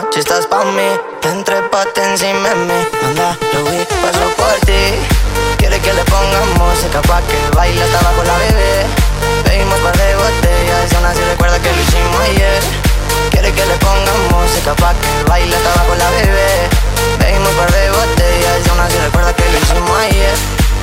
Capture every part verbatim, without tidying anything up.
noche estás pa' mí. Te entrepaste encima de mí. Manda, lo vi, paso por ti. Quiere que le pongamos música pa' que baile hasta abajo la bebé. Pedimos par de botellas y aún así recuerda que lo hicimos ayer. Quiere que le pongamos música pa' que baile hasta abajo la bebé. Pedimos par de botellas y aún así recuerda que lo hicimos ayer.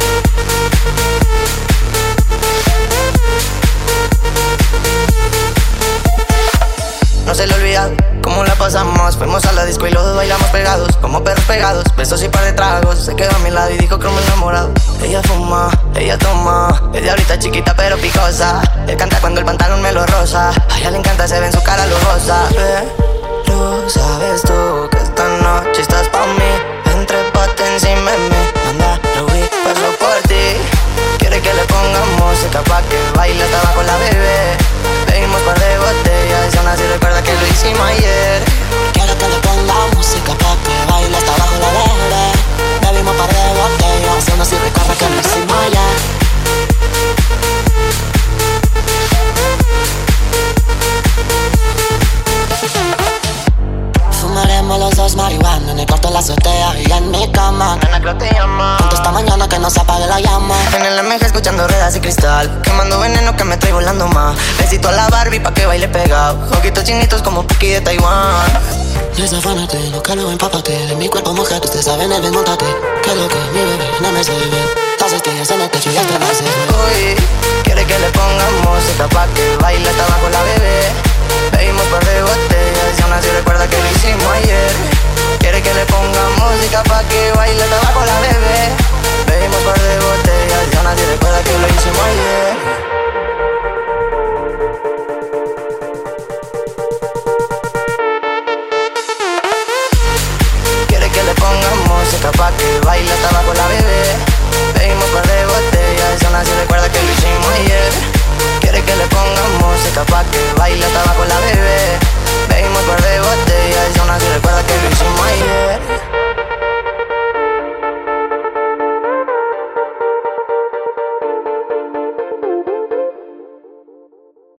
No se le olvida cómo la pasamos. Fuimos a la disco y los dos bailamos pegados, como perros pegados, besos y par de tragos. Se quedó a mi lado y dijo que me enamorado. Ella fuma, ella toma, es de ahorita chiquita pero picosa. Él canta cuando el pantalón me lo rosa. A ella le encanta, se ve en su cara lujosa. Pero sabes tú que esta noche estás pa' mí. Entrepaste encima de mí. Manda, lo vi, paso por ti. Quiere que le pongamos música pa' que baile hasta abajo la bebé. Pedimos par de botellas y aún así recuerda que lo hicimos ayer. Quiero que le ponga música pa' que baile hasta abajo la bebé. Bebimos par de botellas y aún así recuerda que lo hicimos ayer. Fumaremos los dos marihuana en el cuarto de la azotea y en mi cama. Nena, creo te llama. Juntos esta mañana que no se apague la llama. En el M G escuchando ruedas y cristal, quemando veneno que me trae volando más. Besito a la Barbie pa' que baile pegado. Ojitos chinitos como Puki de Taiwán. Desafánate, lo que lo empápate. De mi cuerpo mojate, usted sabe en el desmontate. Que lo que mi bebé no me se ve. Las estrellas en el techo y hasta más se ve. Uy, quiere que le pongamos música pa' que baile hasta abajo la bebé. Pedimos par de botellas y aún así recuerda que lo hicimos ayer. Quiere que le pongamos música pa' que baile hasta abajo la